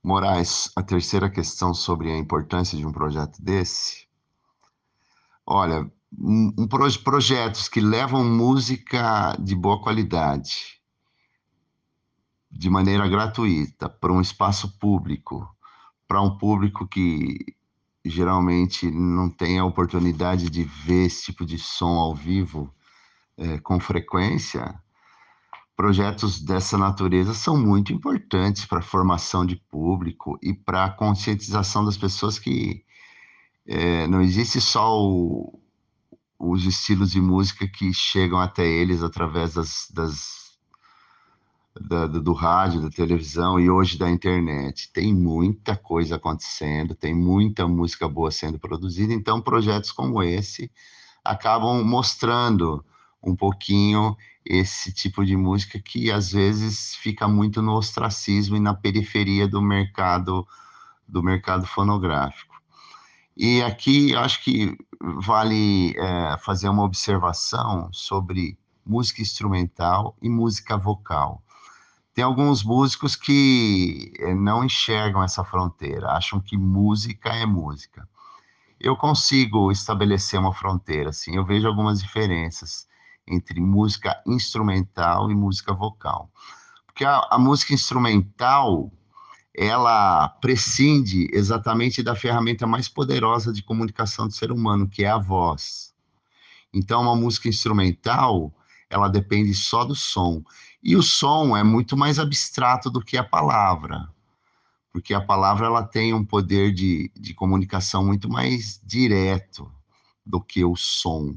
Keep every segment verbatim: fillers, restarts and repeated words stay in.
Moraes, a terceira questão sobre a importância de um projeto desse. Olha, um, um proje- projetos que levam música de boa qualidade, de maneira gratuita, para um espaço público, para um público que geralmente não tem a oportunidade de ver esse tipo de som ao vivo eh, com frequência. Projetos dessa natureza são muito importantes para a formação de público e para a conscientização das pessoas que é, não existe só o- os estilos de música que chegam até eles através das, das- da- do do rádio, da televisão e hoje da internet. Tem muita coisa acontecendo, tem muita música boa sendo produzida, então projetos como esse acabam mostrando um pouquinho esse tipo de música que às vezes fica muito no ostracismo e na periferia do mercado do mercado fonográfico. E aqui eu acho que vale é, fazer uma observação sobre música instrumental e música vocal. Tem alguns músicos que eh, não enxergam essa fronteira, acham que música é música. Eu consigo estabelecer uma fronteira, assim, eu vejo algumas diferenças entre música instrumental e música vocal. Porque a, a música instrumental, ela prescinde exatamente da ferramenta mais poderosa de comunicação do ser humano, que é a voz. Então, uma música instrumental, ela depende só do som. E o som é muito mais abstrato do que a palavra, porque a palavra ela tem um poder de, de comunicação muito mais direto do que o som.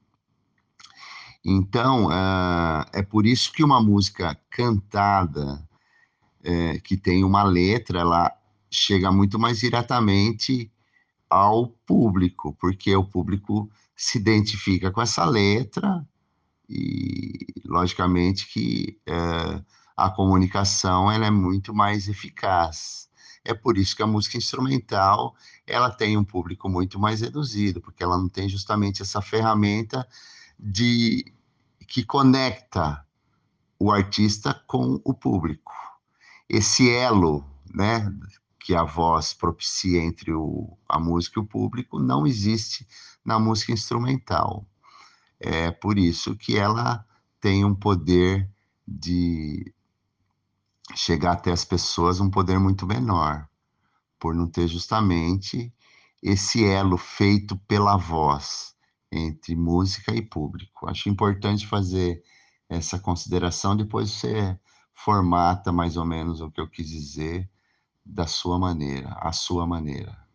Então, uh, é por isso que uma música cantada, é, que tem uma letra, ela chega muito mais diretamente ao público, porque o público se identifica com essa letra e, logicamente, que é, a comunicação ela é muito mais eficaz. É por isso que a música instrumental ela tem um público muito mais reduzido, porque ela não tem justamente essa ferramenta de que conecta o artista com o público. Esse elo, né, que a voz propicia entre o, a música e o público não existe na música instrumental. É por isso que ela tem um poder de chegar até as pessoas, um poder muito menor, por não ter justamente esse elo feito pela voz entre música e público. Acho importante fazer essa consideração, depois você formata mais ou menos o que eu quis dizer da sua maneira, a sua maneira.